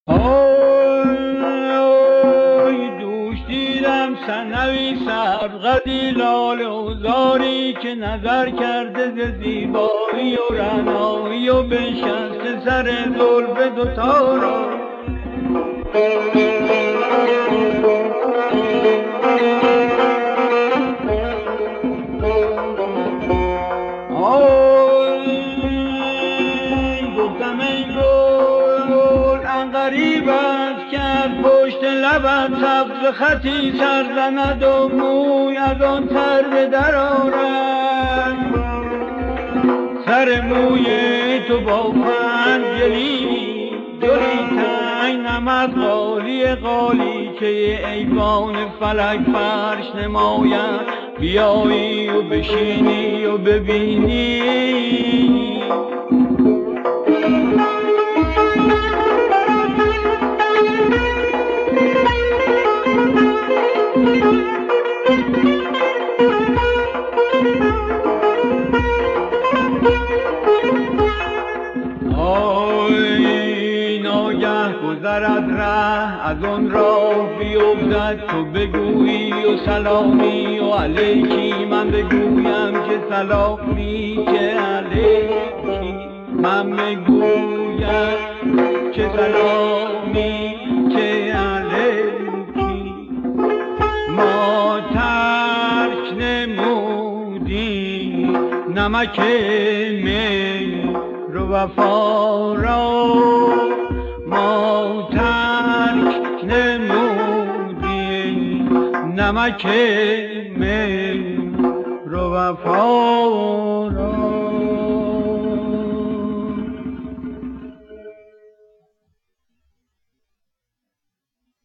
آی دوش دیدم سنوی سرقدی لاله و زاری که نظر کرده ز زیبایی و رعنایی و بنشسته سر زلف دوتا را. گفتم ای گل غریب است که از پشت لبت سبز خطی سر زند و موی از آن تر به در آرد. سر موی تو با خنجری دلی تنگ نمد قالی قالیچه ایوان فلک فرش نماید. بیایی و بشینی و ببینی گذر از ره از آن راه بیفتد تو بگویی و سلامی و علیکی من بگویم که سلامی که علیکی من بگویم که سلامی که علیکی. ما ترک نمودی نمک می رو وفا را، ما ترک نمودیم نمک می رو وفا